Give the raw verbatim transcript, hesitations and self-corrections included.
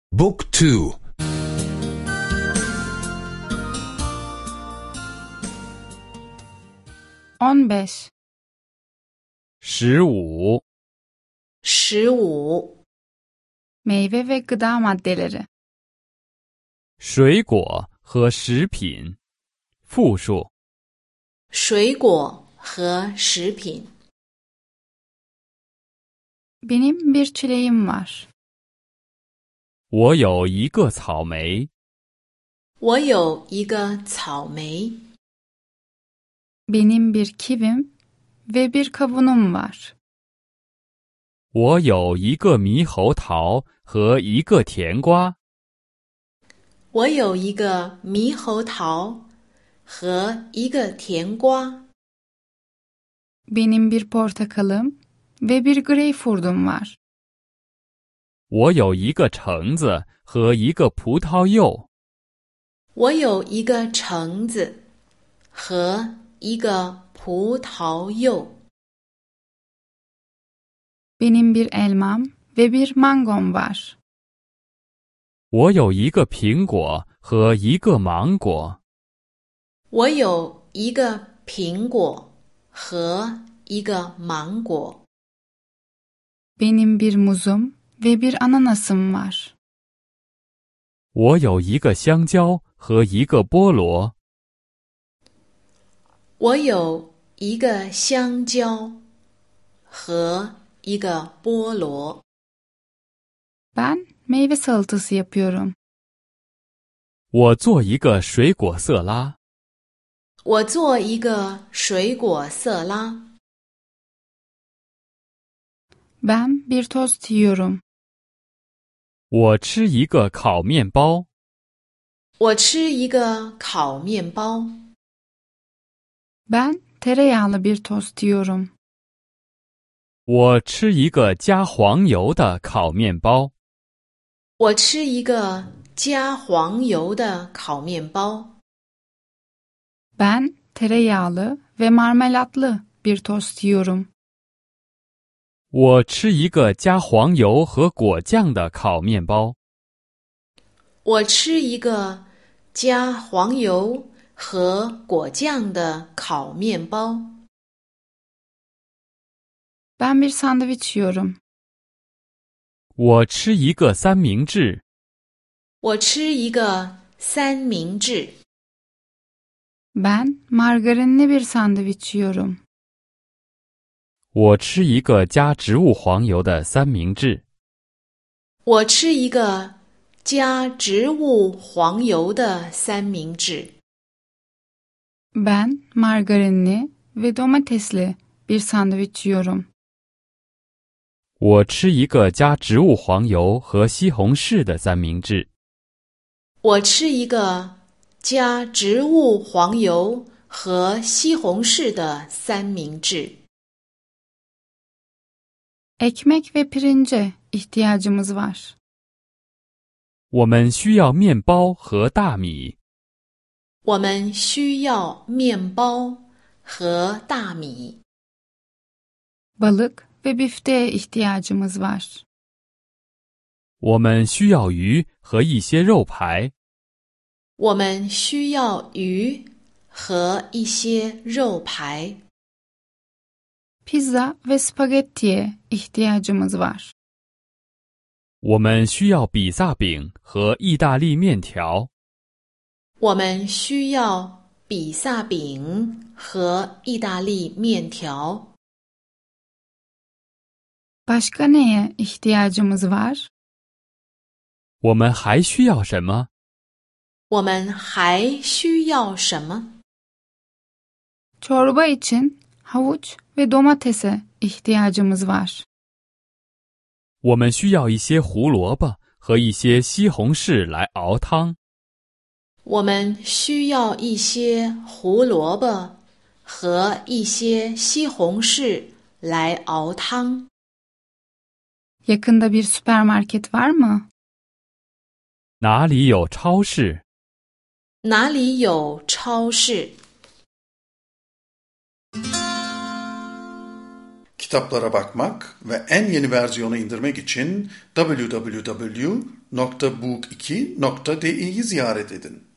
Book two. on beş. 十五， 十五， Meyve ve gıda maddeleri. 水果和食品，复数。 水果和食品。 Benim bir çileğim var. 我有一个草莓， 我有一个草莓。 Benim bir kivim ve bir kavunum var. 我有一个猕猴桃和一个甜瓜。 我有一个猕猴桃和一个甜瓜。 Benim bir portakalım ve bir greyfurtum var. 我有一个橙子和一个葡萄柚。 我有一个橙子和一个葡萄柚。 Benim bir elmam ve bir mangom var. 我有一个苹果和一个芒果。 我有一个苹果和一个芒果。 Benim bir muzum ve bir ananasım var. 我有一个香蕉和一个菠萝。 我有一个香蕉和一个菠萝。 Ben meyve salatası yapıyorum. 我做一个水果色拉。 我做一个水果色拉。 Ben bir tost yiyorum. 我吃一个烤面包。 我吃一个烤面包。 Ben tereyağlı bir tost yiyorum. 我吃一个加黄油的烤面包。 我吃一个加黄油的烤面包。 Ben tereyağlı ve marmelatlı bir tost yiyorum. 我吃一个加黄油和果酱的烤面包。 我吃一个加黄油和果酱的烤面包。 Ben bir sandviç yiyorum. 我吃一个三明治。 我吃一个三明治。 Ben margarinli bir sandviç yiyorum. 我吃一个加植物黄油的三明治。 我吃一个加植物黄油的三明治。 Ben margarinli ve domatesli bir sandviç yiyorum. 我吃一个加植物黄油和西红柿的三明治。 我吃一个加植物黄油和西红柿的三明治。 Ekmek ve pirince ihtiyacımız var. 我们需要面包和大米。 我们需要面包和大米。 Balık ve bifteye ihtiyacımız var. 我们需要鱼和一些肉排。 我们需要鱼和一些肉排。 Pizza ve spagettiye ihtiyacımız var. 我们需要比萨饼和意大利面条。 我们需要比萨饼和意大利面条。 Başka neye ihtiyacımız var? 我们还需要什么？ 我们还需要什么？ Çorba için havuç ve domatese ihtiyacımız var. 我们需要一些胡萝卜和一些西红柿来熬汤。 我们需要一些胡萝卜和一些西红柿来熬汤。 Yakında bir süpermarket var mı? 哪里有超市？ 哪里有超市？ kitaplara bakmak ve en yeni versiyonu indirmek için double-u double-u double-u nokta book iki nokta di'yi ziyaret edin.